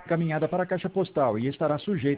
caminhada para a caixa postal e estará sujeito